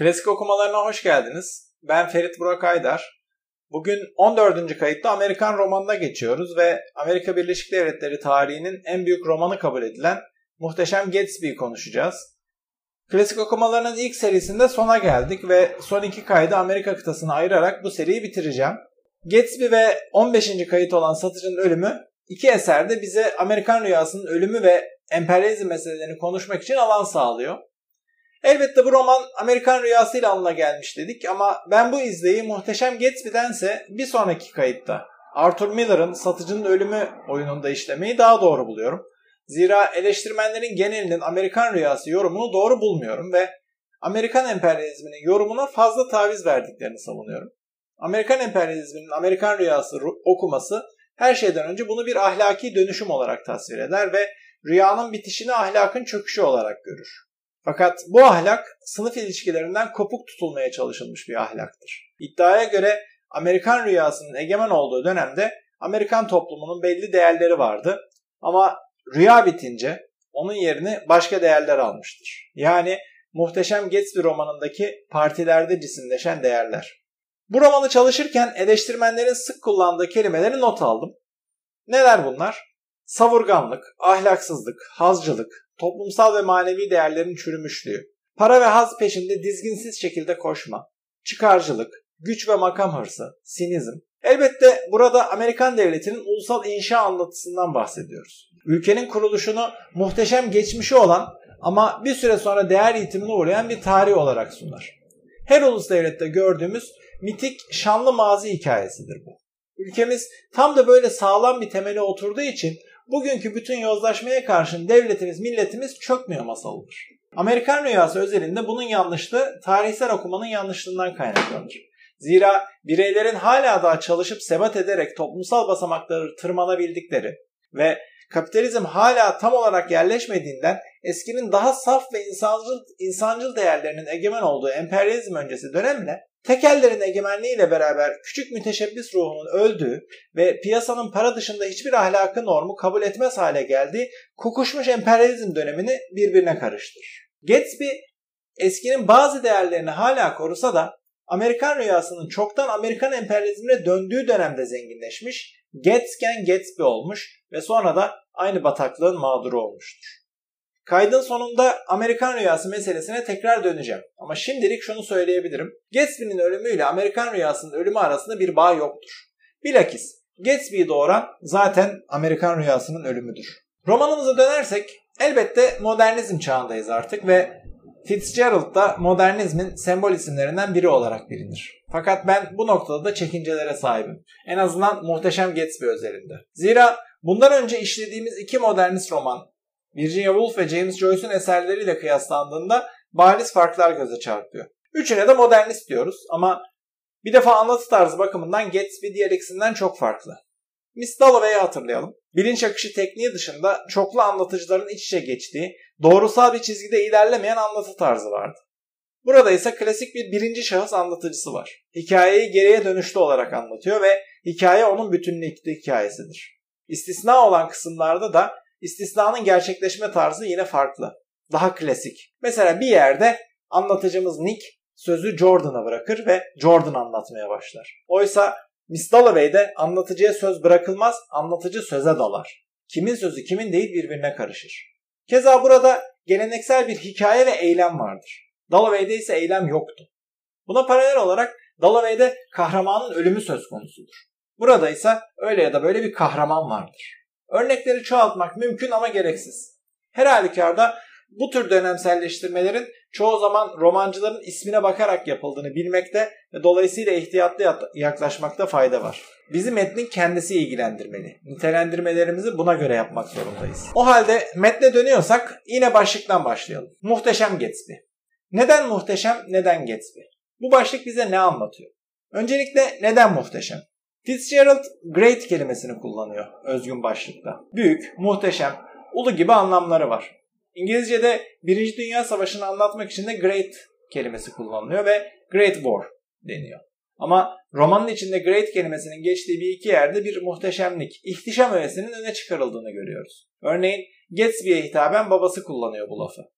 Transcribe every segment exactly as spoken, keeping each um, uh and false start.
Klasik okumalarına hoş geldiniz. Ben Ferit Burak Aydar. Bugün on dördüncü kayıtta Amerikan romanına geçiyoruz ve Amerika Birleşik Devletleri tarihinin en büyük romanı kabul edilen Muhteşem Gatsby'yi konuşacağız. Klasik okumalarının ilk serisinde sona geldik ve son iki kaydı Amerika kıtasına ayırarak bu seriyi bitireceğim. Gatsby ve on beşinci kayıt olan Satıcının Ölümü iki eserde bize Amerikan rüyasının ölümü ve emperyalizm meselelerini konuşmak için alan sağlıyor. Elbette bu roman Amerikan rüyasıyla alına gelmiş dedik ama ben bu izleyi Muhteşem Gatsby'dense bir sonraki kayıtta Arthur Miller'ın Satıcının Ölümü oyununda işlemeyi daha doğru buluyorum. Zira eleştirmenlerin genelinin Amerikan rüyası yorumunu doğru bulmuyorum ve Amerikan emperyalizminin yorumuna fazla taviz verdiklerini savunuyorum. Amerikan emperyalizminin Amerikan rüyası okuması her şeyden önce bunu bir ahlaki dönüşüm olarak tasvir eder ve rüyanın bitişini ahlakın çöküşü olarak görür. Fakat bu ahlak sınıf ilişkilerinden kopuk tutulmaya çalışılmış bir ahlaktır. İddiaya göre Amerikan rüyasının egemen olduğu dönemde Amerikan toplumunun belli değerleri vardı ama rüya bitince onun yerini başka değerler almıştır. Yani Muhteşem Gatsby romanındaki partilerde cisimleşen değerler. Bu romanı çalışırken eleştirmenlerin sık kullandığı kelimeleri not aldım. Neler bunlar? Savurganlık, ahlaksızlık, hazcılık, toplumsal ve manevi değerlerin çürümüşlüğü, para ve haz peşinde dizginsiz şekilde koşma, çıkarcılık, güç ve makam hırsı, sinizm. Elbette burada Amerikan devletinin ulusal inşa anlatısından bahsediyoruz. Ülkenin kuruluşunu muhteşem geçmişi olan ama bir süre sonra değer yitimine uğrayan bir tarih olarak sunar. Her ulus devlette gördüğümüz mitik, şanlı mazi hikayesidir bu. Ülkemiz tam da böyle sağlam bir temele oturduğu için bugünkü bütün yozlaşmaya karşın devletimiz, milletimiz çökmüyor masalıdır. Amerikan rüyası özelinde bunun yanlışlığı tarihsel okumanın yanlışlığından kaynaklanır. Zira bireylerin hala daha çalışıp sebat ederek toplumsal basamakları tırmanabildikleri ve kapitalizm hala tam olarak yerleşmediğinden eskinin daha saf ve insancıl, insancıl değerlerinin egemen olduğu emperyalizm öncesi dönemle tekellerin egemenliğiyle beraber küçük müteşebbis ruhunun öldüğü ve piyasanın para dışında hiçbir ahlakı normu kabul etmez hale geldiği kokuşmuş emperyalizm dönemini birbirine karıştırır. Gatsby eskinin bazı değerlerini hala korusa da Amerikan rüyasının çoktan Amerikan emperyalizmine döndüğü dönemde zenginleşmiş, Gatsken Gatsby olmuş ve sonra da aynı bataklığın mağduru olmuştur. Kaydın sonunda Amerikan rüyası meselesine tekrar döneceğim. Ama şimdilik şunu söyleyebilirim. Gatsby'nin ölümüyle Amerikan rüyasının ölümü arasında bir bağ yoktur. Bilakis Gatsby'yi doğuran zaten Amerikan rüyasının ölümüdür. Romanımıza dönersek elbette modernizm çağındayız artık ve Fitzgerald da modernizmin sembol isimlerinden biri olarak bilinir. Fakat ben bu noktada da çekincelere sahibim. En azından Muhteşem Gatsby özelinde. Zira bundan önce işlediğimiz iki modernist roman, Virginia Woolf ve James Joyce'un eserleriyle kıyaslandığında bariz farklar göze çarpıyor. Üçüne de modernist diyoruz ama bir defa anlatı tarzı bakımından Gatsby diğer ikisinden çok farklı. Miss Dalloway'i hatırlayalım. Bilinç akışı tekniği dışında çoklu anlatıcıların iç içe geçtiği, doğrusal bir çizgide ilerlemeyen anlatı tarzı vardı. Burada ise klasik bir birinci şahıs anlatıcısı var. Hikayeyi geriye dönüşlü olarak anlatıyor ve hikaye onun bütünlüklü hikayesidir. İstisna olan kısımlarda da istisnanın gerçekleşme tarzı yine farklı. Daha klasik. Mesela bir yerde anlatıcımız Nick sözü Jordan'a bırakır ve Jordan anlatmaya başlar. Oysa Miss Dalloway'de anlatıcıya söz bırakılmaz, anlatıcı söze dalar. Kimin sözü kimin değil birbirine karışır. Keza burada geleneksel bir hikaye ve eylem vardır. Dalloway'de ise eylem yoktu. Buna paralel olarak Dalloway'de kahramanın ölümü söz konusudur. Burada ise öyle ya da böyle bir kahraman vardır. Örnekleri çoğaltmak mümkün ama gereksiz. Her halükarda bu tür dönemselleştirmelerin çoğu zaman romancıların ismine bakarak yapıldığını bilmekte ve dolayısıyla ihtiyatlı yaklaşmakta fayda var. Bizi metnin kendisi ilgilendirmeli. Nitelendirmelerimizi buna göre yapmak zorundayız. O halde metne dönüyorsak yine başlıktan başlayalım. Muhteşem Gatsby. Neden muhteşem, neden Gatsby? Bu başlık bize ne anlatıyor? Öncelikle neden muhteşem? Fitzgerald great kelimesini kullanıyor özgün başlıkta. Büyük, muhteşem, ulu gibi anlamları var. İngilizce'de Birinci Dünya Savaşı'nı anlatmak için de great kelimesi kullanılıyor ve Great War deniyor. Ama romanın içinde great kelimesinin geçtiği bir iki yerde bir muhteşemlik, ihtişam öğesinin öne çıkarıldığını görüyoruz. Örneğin Gatsby'ye hitaben babası kullanıyor bu lafı.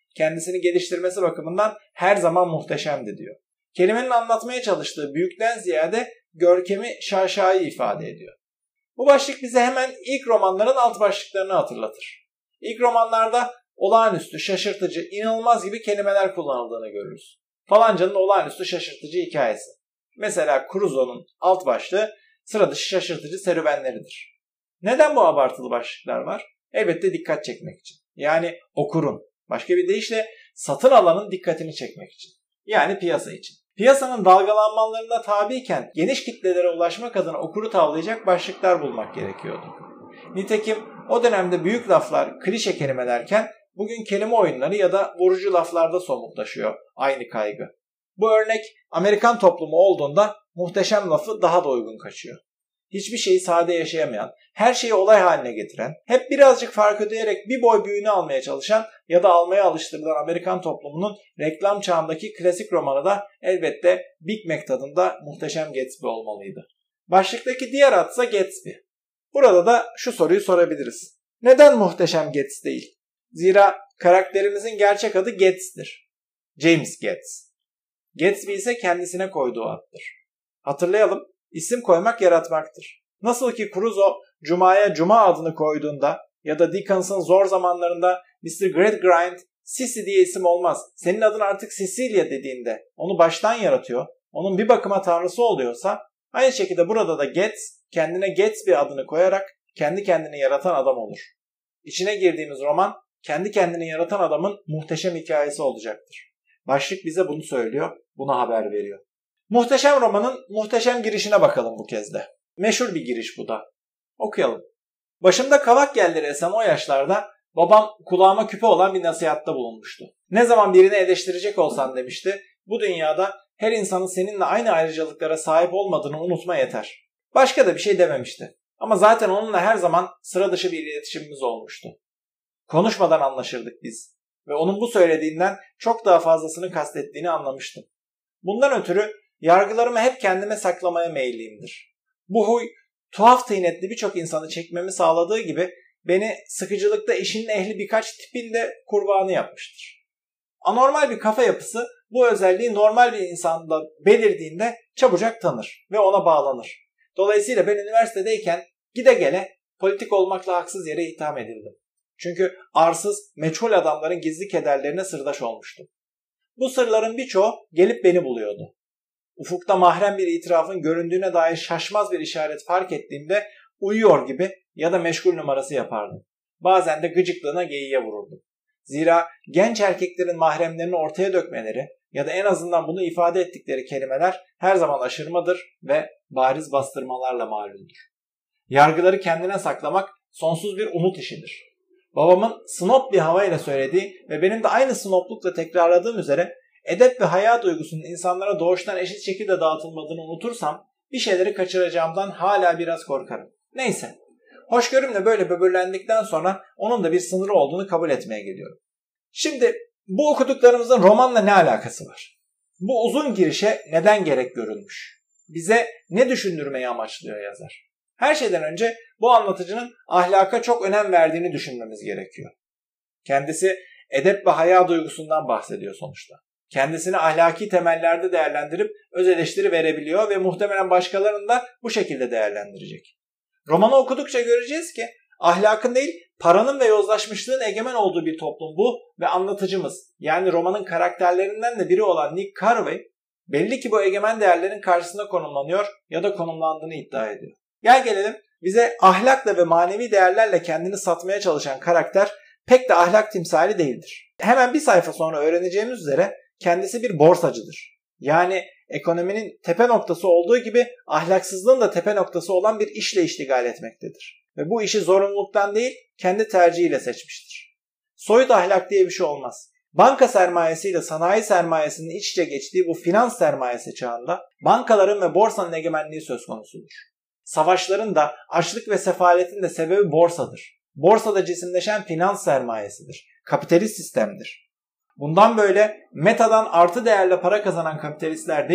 kendisini geliştirmesi bakımından her zaman muhteşemdi diyor. Kelimenin anlatmaya çalıştığı büyükten ziyade görkemi, şaşayı ifade ediyor. Bu başlık bize hemen ilk romanların alt başlıklarını hatırlatır. İlk romanlarda olağanüstü, şaşırtıcı, inanılmaz gibi kelimeler kullanıldığını görürüz. Falancanın olağanüstü şaşırtıcı hikayesi. Mesela Crusoe'nun alt başlığı sıra dışı şaşırtıcı serüvenleridir. Neden bu abartılı başlıklar var? Elbette dikkat çekmek için. Yani okurun, başka bir deyişle satın alanın dikkatini çekmek için. Yani piyasa için. Piyasanın dalgalanmalarına tabiyken geniş kitlelere ulaşmak adına okuru tavlayacak başlıklar bulmak gerekiyordu. Nitekim o dönemde büyük laflar, klişe kelimelerken bugün kelime oyunları ya da vurucu laflarda somutlaşıyor aynı kaygı. Bu örnek Amerikan toplumu olduğunda muhteşem lafı daha da uygun kaçıyor. Hiçbir şeyi sade yaşayamayan, her şeyi olay haline getiren, hep birazcık fark ödeyerek bir boy büyüğünü almaya çalışan ya da almaya alıştırılan Amerikan toplumunun reklam çağındaki klasik romanı da elbette Big Mac tadında Muhteşem Gatsby olmalıydı. Başlıktaki diğer adsa Gatsby. Burada da şu soruyu sorabiliriz. Neden Muhteşem Gatsby değil? Zira karakterimizin gerçek adı Gats'tir. James Gates. Gatsby ise kendisine koyduğu addır. Hatırlayalım, isim koymak yaratmaktır. Nasıl ki Crusoe Cuma'ya Cuma adını koyduğunda ya da Dickens'ın zor zamanlarında mister Gradgrind Sissy diye isim olmaz, senin adın artık Cecilia dediğinde onu baştan yaratıyor, onun bir bakıma tanrısı oluyorsa, aynı şekilde burada da Gates kendine Gatsby adını koyarak kendi kendini yaratan adam olur. İçine girdiğimiz roman kendi kendini yaratan adamın muhteşem hikayesi olacaktır. Başlık bize bunu söylüyor, bunu haber veriyor. Muhteşem romanın muhteşem girişine bakalım bu kez de. Meşhur bir giriş bu da. Okuyalım. Başımda kavak yerleri esen o yaşlarda babam kulağıma küpe olan bir nasihatta bulunmuştu. Ne zaman birini eleştirecek olsan demişti, bu dünyada her insanın seninle aynı ayrıcalıklara sahip olmadığını unutma yeter. Başka da bir şey dememişti. Ama zaten onunla her zaman sıra dışı bir iletişimimiz olmuştu. Konuşmadan anlaşırdık biz ve onun bu söylediğinden çok daha fazlasını kastettiğini anlamıştım. Bundan ötürü yargılarımı hep kendime saklamaya meyilliyimdir. Bu huy tuhaf tıynetli birçok insanı çekmemi sağladığı gibi beni sıkıcılıkta işinin ehli birkaç tipin de kurbanı yapmıştır. Anormal bir kafa yapısı bu özelliği normal bir insanda belirdiğinde çabucak tanır ve ona bağlanır. Dolayısıyla ben üniversitedeyken gide gele politik olmakla haksız yere itham edildim. Çünkü arsız, meçhul adamların gizli kederlerine sırdaş olmuştum. Bu sırların birçoğu gelip beni buluyordu. Ufukta mahrem bir itirafın göründüğüne dair şaşmaz bir işaret fark ettiğimde uyuyor gibi ya da meşgul numarası yapardım. Bazen de gıcıklığına geyiğe vururdum. Zira genç erkeklerin mahremlerini ortaya dökmeleri ya da en azından bunu ifade ettikleri kelimeler her zaman aşırmadır ve bariz bastırmalarla malumdur. Yargıları kendine saklamak sonsuz bir umut işidir. Babamın snob bir havayla söylediği ve benim de aynı snoblukla tekrarladığım üzere edep ve haya duygusunun insanlara doğuştan eşit şekilde dağıtılmadığını unutursam bir şeyleri kaçıracağımdan hala biraz korkarım. Neyse, hoşgörümle böyle böbürlendikten sonra onun da bir sınırı olduğunu kabul etmeye geliyorum. Şimdi bu okuduklarımızın romanla ne alakası var? Bu uzun girişe neden gerek görülmüş? Bize ne düşündürmeyi amaçlıyor yazar? Her şeyden önce bu anlatıcının ahlaka çok önem verdiğini düşünmemiz gerekiyor. Kendisi edep ve haya duygusundan bahsediyor sonuçta. Kendisini ahlaki temellerde değerlendirip öz eleştiri verebiliyor ve muhtemelen başkalarını da bu şekilde değerlendirecek. Romanı okudukça göreceğiz ki ahlakın değil, paranın ve yozlaşmışlığın egemen olduğu bir toplum bu ve anlatıcımız, yani romanın karakterlerinden de biri olan Nick Carraway, belli ki bu egemen değerlerin karşısına konumlanıyor ya da konumlandığını iddia ediyor. Gel gelelim, bize ahlakla ve manevi değerlerle kendini satmaya çalışan karakter pek de ahlak timsali değildir. Hemen bir sayfa sonra öğreneceğimiz üzere kendisi bir borsacıdır. Yani ekonominin tepe noktası olduğu gibi ahlaksızlığın da tepe noktası olan bir işle iştigal etmektedir. Ve bu işi zorunluluktan değil, kendi tercihiyle seçmiştir. Soyut ahlak diye bir şey olmaz. Banka sermayesiyle sanayi sermayesinin iç içe geçtiği bu finans sermayesi çağında bankaların ve borsanın egemenliği söz konusudur. Savaşların da açlık ve sefaletin de sebebi borsadır. Borsada cisimleşen finans sermayesidir. Kapitalist sistemdir. Bundan böyle metadan artı değerle para kazanan kapitalistler değil,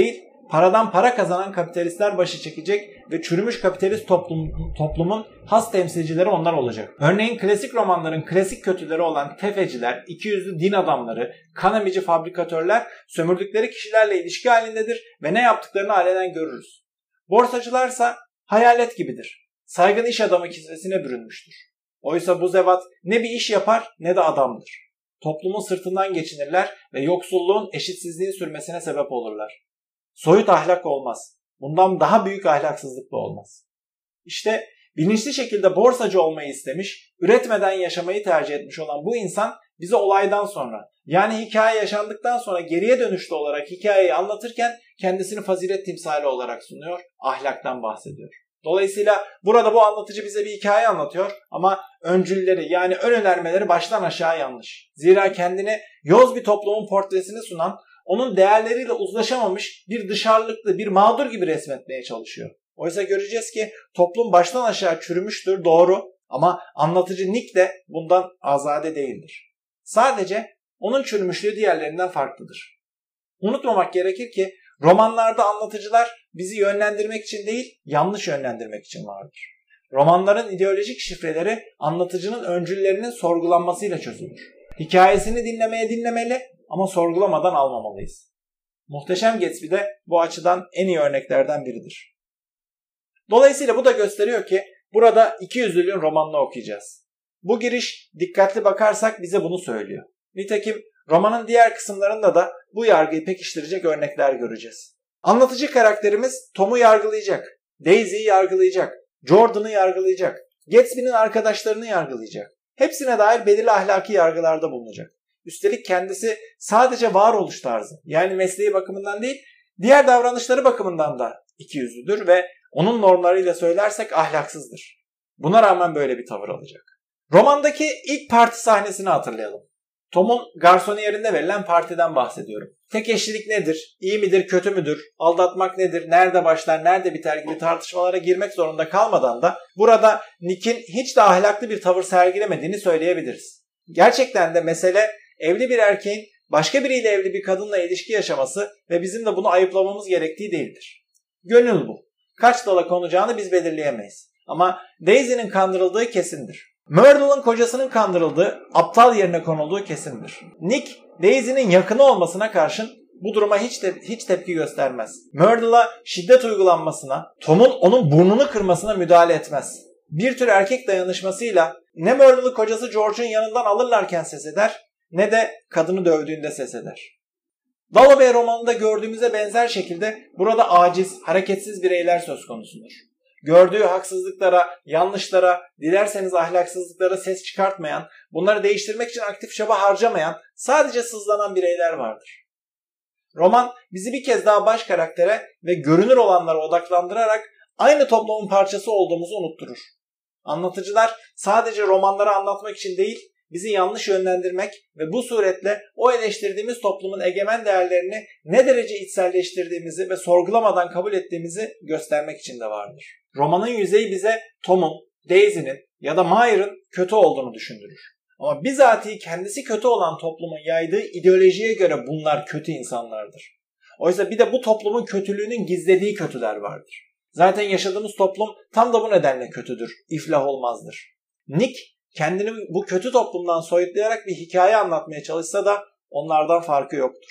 paradan para kazanan kapitalistler başı çekecek ve çürümüş kapitalist toplum, toplumun has temsilcileri onlar olacak. Örneğin klasik romanların klasik kötüleri olan tefeciler, ikiyüzlü din adamları, kan emici fabrikatörler sömürdükleri kişilerle ilişki halindedir ve ne yaptıklarını alenen görürüz. Borsacılarsa hayalet gibidir. Saygın iş adamı kisvesine bürünmüştür. Oysa bu zevat ne bir iş yapar ne de adamdır. Toplumun sırtından geçinirler ve yoksulluğun, eşitsizliğin sürmesine sebep olurlar. Soyut ahlak olmaz. Bundan daha büyük ahlaksızlık da olmaz. İşte bilinçli şekilde borsacı olmayı istemiş, üretmeden yaşamayı tercih etmiş olan bu insan bize olaydan sonra, yani hikaye yaşandıktan sonra geriye dönüşlü olarak hikayeyi anlatırken kendisini fazilet timsali olarak sunuyor, ahlaktan bahsediyor. Dolayısıyla burada bu anlatıcı bize bir hikaye anlatıyor ama öncülleri yani ön önermeleri baştan aşağı yanlış. Zira kendini yoz bir toplumun portresini sunan, onun değerleriyle uzlaşamamış bir dışarılıklı, bir mağdur gibi resmetmeye çalışıyor. Oysa göreceğiz ki toplum baştan aşağı çürümüştür, doğru, ama anlatıcı Nick de bundan azade değildir. Sadece onun çürümüşlüğü diğerlerinden farklıdır. Unutmamak gerekir ki romanlarda anlatıcılar bizi yönlendirmek için değil, yanlış yönlendirmek için vardır. Romanların ideolojik şifreleri anlatıcının öncüllerinin sorgulanmasıyla çözülür. Hikayesini dinlemeye dinlemeli ama sorgulamadan almamalıyız. Muhteşem Gatsby de bu açıdan en iyi örneklerden biridir. Dolayısıyla bu da gösteriyor ki burada ikiyüzlülüğün romanını okuyacağız. Bu giriş dikkatli bakarsak bize bunu söylüyor. Nitekim romanın diğer kısımlarında da bu yargıyı pekiştirecek örnekler göreceğiz. Anlatıcı karakterimiz Tom'u yargılayacak, Daisy'yi yargılayacak, Jordan'ı yargılayacak, Gatsby'nin arkadaşlarını yargılayacak. Hepsine dair belirli ahlaki yargılarda bulunacak. Üstelik kendisi sadece varoluş tarzı, yani mesleği bakımından değil, diğer davranışları bakımından da ikiyüzlüdür ve onun normlarıyla söylersek ahlaksızdır. Buna rağmen böyle bir tavır alacak. Romandaki ilk parti sahnesini hatırlayalım. Tom'un garsoniyerinde verilen partiden bahsediyorum. Tek eşlilik nedir? İyi midir, kötü müdür? Aldatmak nedir? Nerede başlar, nerede biter gibi tartışmalara girmek zorunda kalmadan da burada Nick'in hiç de ahlaklı bir tavır sergilemediğini söyleyebiliriz. Gerçekten de mesele evli bir erkeğin başka biriyle evli bir kadınla ilişki yaşaması ve bizim de bunu ayıplamamız gerektiği değildir. Gönül bu. Kaç dala konacağını biz belirleyemeyiz. Ama Daisy'nin kandırıldığı kesindir. Myrtle'ın kocasının kandırıldığı, aptal yerine konulduğu kesindir. Nick, Daisy'nin yakını olmasına karşın bu duruma hiç te- hiç tepki göstermez. Myrtle'a şiddet uygulanmasına, Tom'un onun burnunu kırmasına müdahale etmez. Bir tür erkek dayanışmasıyla ne Myrtle'ı kocası George'un yanından alırlarken ses eder, ne de kadını dövdüğünde ses eder. Dalloway romanında gördüğümüze benzer şekilde burada aciz, hareketsiz bireyler söz konusudur. Gördüğü haksızlıklara, yanlışlara, dilerseniz ahlaksızlıklara ses çıkartmayan, bunları değiştirmek için aktif çaba harcamayan, sadece sızlanan bireyler vardır. Roman bizi bir kez daha baş karaktere ve görünür olanlara odaklandırarak aynı toplumun parçası olduğumuzu unutturur. Anlatıcılar sadece romanları anlatmak için değil, bizi yanlış yönlendirmek ve bu suretle o eleştirdiğimiz toplumun egemen değerlerini ne derece içselleştirdiğimizi ve sorgulamadan kabul ettiğimizi göstermek için de vardır. Romanın yüzeyi bize Tom'un, Daisy'nin ya da Mayer'ın kötü olduğunu düşündürür. Ama bizatihi kendisi kötü olan toplumun yaydığı ideolojiye göre bunlar kötü insanlardır. Oysa bir de bu toplumun kötülüğünün gizlediği kötüler vardır. Zaten yaşadığımız toplum tam da bu nedenle kötüdür, iflah olmazdır. Nick kendini bu kötü toplumdan soyutlayarak bir hikaye anlatmaya çalışsa da onlardan farkı yoktur.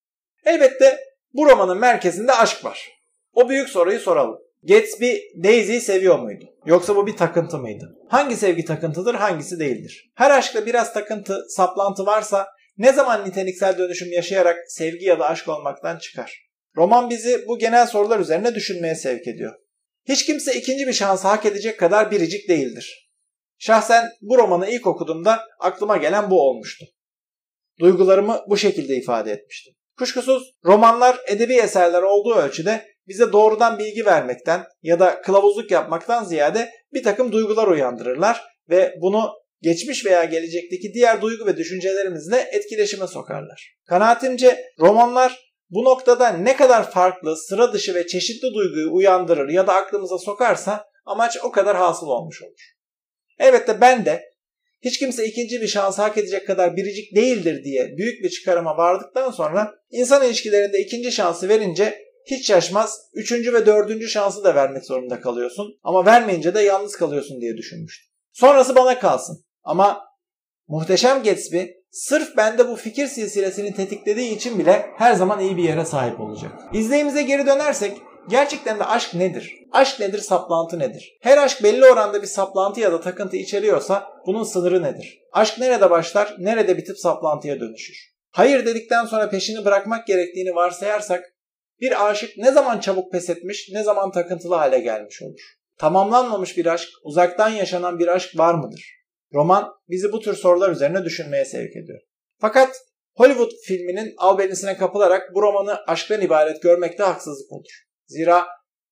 Elbette bu romanın merkezinde aşk var. O büyük soruyu soralım. Gatsby Daisy'yi seviyor muydu? Yoksa bu bir takıntı mıydı? Hangi sevgi takıntıdır, hangisi değildir? Her aşkta biraz takıntı, saplantı varsa ne zaman niteliksel dönüşüm yaşayarak sevgi ya da aşk olmaktan çıkar? Roman bizi bu genel sorular üzerine düşünmeye sevk ediyor. Hiç kimse ikinci bir şansı hak edecek kadar biricik değildir. Şahsen bu romanı ilk okuduğumda aklıma gelen bu olmuştu. Duygularımı bu şekilde ifade etmiştim. Kuşkusuz romanlar edebi eserler olduğu ölçüde bize doğrudan bilgi vermekten ya da kılavuzluk yapmaktan ziyade bir takım duygular uyandırırlar ve bunu geçmiş veya gelecekteki diğer duygu ve düşüncelerimizle etkileşime sokarlar. Kanaatimce romanlar bu noktada ne kadar farklı, sıra dışı ve çeşitli duyguyu uyandırır ya da aklımıza sokarsa amaç o kadar hasıl olmuş olur. Elbette ben de hiç kimse ikinci bir şansı hak edecek kadar biricik değildir diye büyük bir çıkarıma vardıktan sonra insan ilişkilerinde ikinci şansı verince Hiç şaşmaz, üçüncü ve dördüncü şansı da vermek zorunda kalıyorsun ama vermeyince de yalnız kalıyorsun diye düşünmüştüm. Sonrası bana kalsın ama Muhteşem Gatsby sırf bende bu fikir silsilesini tetiklediği için bile her zaman iyi bir yere sahip olacak. İzleyimize geri dönersek gerçekten de aşk nedir? Aşk nedir, saplantı nedir? Her aşk belli oranda bir saplantı ya da takıntı içeriyorsa bunun sınırı nedir? Aşk nerede başlar, nerede bitip saplantıya dönüşür? Hayır dedikten sonra peşini bırakmak gerektiğini varsayarsak bir aşık ne zaman çabuk pes etmiş, ne zaman takıntılı hale gelmiş olur? Tamamlanmamış bir aşk, uzaktan yaşanan bir aşk var mıdır? Roman bizi bu tür sorular üzerine düşünmeye sevk ediyor. Fakat Hollywood filminin albenisine kapılarak bu romanı aşktan ibaret görmekte haksızlık olur. Zira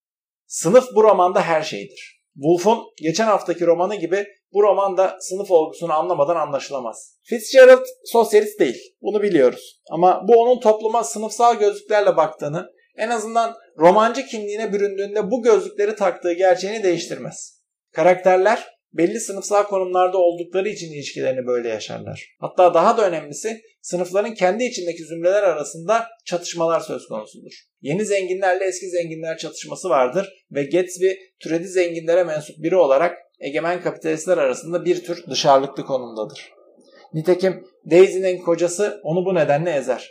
sınıf bu romanda her şeydir. Woolf'un geçen haftaki romanı gibi bu roman da sınıf olgusunu anlamadan anlaşılamaz. Fitzgerald sosyalist değil, bunu biliyoruz. Ama bu onun topluma sınıfsal gözlüklerle baktığını, en azından romancı kimliğine büründüğünde bu gözlükleri taktığı gerçeğini değiştirmez. Karakterler belli sınıfsal konumlarda oldukları için ilişkilerini böyle yaşarlar. Hatta daha da önemlisi sınıfların kendi içindeki zümreler arasında çatışmalar söz konusudur. Yeni zenginlerle eski zenginler çatışması vardır ve Gatsby türedi zenginlere mensup biri olarak egemen kapitalistler arasında bir tür dışarılıklı konumdadır. Nitekim Daisy'nin kocası onu bu nedenle ezer.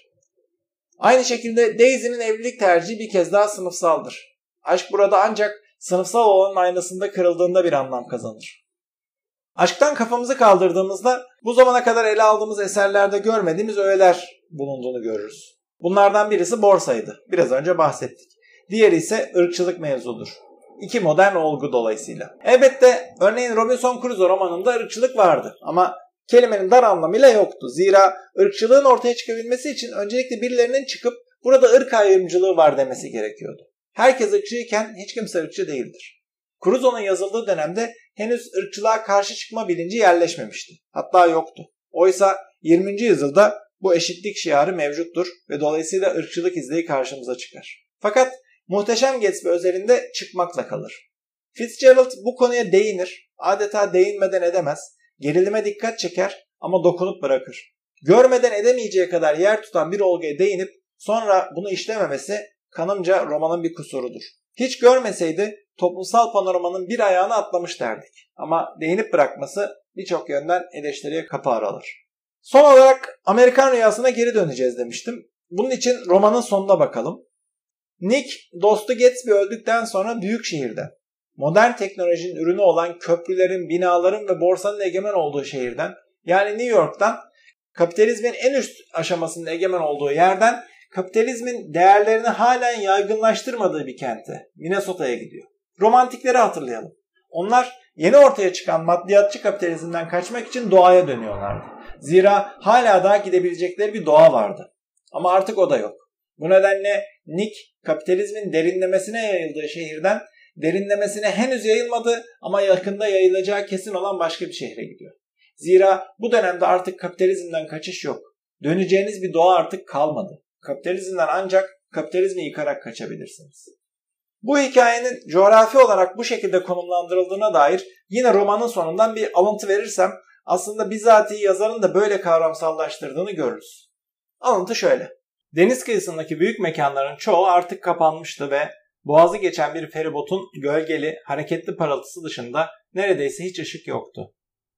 Aynı şekilde Daisy'nin evlilik tercihi bir kez daha sınıfsaldır. Aşk burada ancak sınıfsal olanın aynasında kırıldığında bir anlam kazanır. Aşktan kafamızı kaldırdığımızda bu zamana kadar ele aldığımız eserlerde görmediğimiz öğeler bulunduğunu görürüz. Bunlardan birisi borsaydı. Biraz önce bahsettik. Diğeri ise ırkçılık mevzudur. İki modern olgu dolayısıyla. Elbette örneğin Robinson Crusoe romanında ırkçılık vardı ama kelimenin dar anlamıyla yoktu. Zira ırkçılığın ortaya çıkabilmesi için öncelikle birilerinin çıkıp burada ırk ayrımcılığı var demesi gerekiyordu. Herkes ırkçıyken hiç kimse ırkçı değildir. Crusoe'nun yazıldığı dönemde henüz ırkçılığa karşı çıkma bilinci yerleşmemişti. Hatta yoktu. Oysa yirminci yüzyılda bu eşitlik şiarı mevcuttur ve dolayısıyla ırkçılık izleyi karşımıza çıkar. Fakat Muhteşem Gatsby özelinde çıkmakla kalır. Fitzgerald bu konuya değinir, adeta değinmeden edemez, gerilime dikkat çeker ama dokunup bırakır. Görmeden edemeyeceği kadar yer tutan bir olguya değinip sonra bunu işlememesi kanımca romanın bir kusurudur. Hiç görmeseydi toplumsal panoramanın bir ayağını atlamış derdik. Ama değinip bırakması birçok yönden eleştiriye kapı aralar. Son olarak Amerikan Rüyası'na geri döneceğiz demiştim. Bunun için romanın sonuna bakalım. Nick, dostu Gatsby öldükten sonra büyük şehirden, modern teknolojinin ürünü olan köprülerin, binaların ve borsanın egemen olduğu şehirden, yani New York'tan, kapitalizmin en üst aşamasının egemen olduğu yerden, kapitalizmin değerlerini halen yaygınlaştırmadığı bir kente, Minnesota'ya gidiyor. Romantikleri hatırlayalım. Onlar yeni ortaya çıkan maddiyatçı kapitalizmden kaçmak için doğaya dönüyorlardı. Zira hala daha gidebilecekleri bir doğa vardı. Ama artık o da yok. Bu nedenle Nick, kapitalizmin derinlemesine yayıldığı şehirden derinlemesine henüz yayılmadı ama yakında yayılacağı kesin olan başka bir şehre gidiyor. Zira bu dönemde artık kapitalizmden kaçış yok. Döneceğiniz bir doğa artık kalmadı. Kapitalizmden ancak kapitalizmi yıkarak kaçabilirsiniz. Bu hikayenin coğrafi olarak bu şekilde konumlandırıldığına dair yine romanın sonundan bir alıntı verirsem aslında bizatihi yazarın da böyle kavramsallaştırdığını görürüz. Alıntı şöyle. Deniz kıyısındaki büyük mekanların çoğu artık kapanmıştı ve boğazı geçen bir feribotun gölgeli, hareketli parıltısı dışında neredeyse hiç ışık yoktu.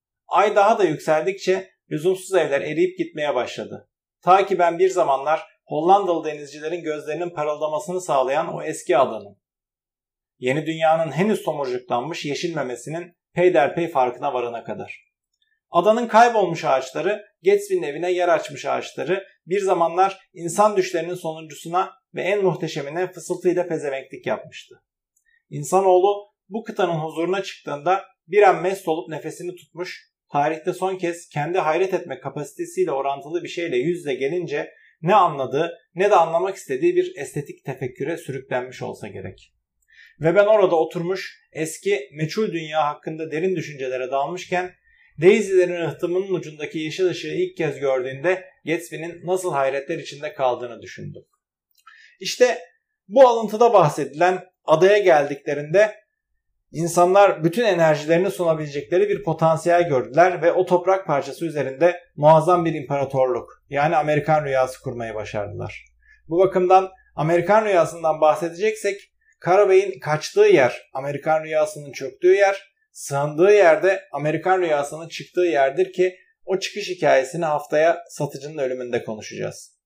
Ay daha da yükseldikçe lüzumsuz evler eriyip gitmeye başladı. Ta ki ben bir zamanlar Hollandalı denizcilerin gözlerinin parıldamasını sağlayan o eski adanın, yeni dünyanın henüz tomurcuklanmış yeşilmemesinin peyderpey farkına varana kadar. Adanın kaybolmuş ağaçları, Gatsby'nin evine yer açmış ağaçları bir zamanlar insan düşlerinin sonuncusuna ve en muhteşemine fısıltıyla pezevenklik yapmıştı. İnsanoğlu bu kıtanın huzuruna çıktığında bir an mest olup nefesini tutmuş, tarihte son kez kendi hayret etme kapasitesiyle orantılı bir şeyle yüz yüze gelince ne anladığı ne de anlamak istediği bir estetik tefekküre sürüklenmiş olsa gerek. Ve ben orada oturmuş eski meçhul dünya hakkında derin düşüncelere dalmışken Daisy'lerin ıhtımının ucundaki yeşil ışığı ilk kez gördüğünde Gatsby'nin nasıl hayretler içinde kaldığını düşündüm. İşte bu alıntıda bahsedilen adaya geldiklerinde insanlar bütün enerjilerini sunabilecekleri bir potansiyel gördüler ve o toprak parçası üzerinde muazzam bir imparatorluk, yani Amerikan rüyası kurmayı başardılar. Bu bakımdan Amerikan Rüyası'ndan bahsedeceksek Karabey'in kaçtığı yer Amerikan Rüyası'nın çöktüğü yer, sığındığı yerde Amerikan Rüyası'nın çıktığı yerdir ki o çıkış hikayesini haftaya satıcının ölümünde konuşacağız.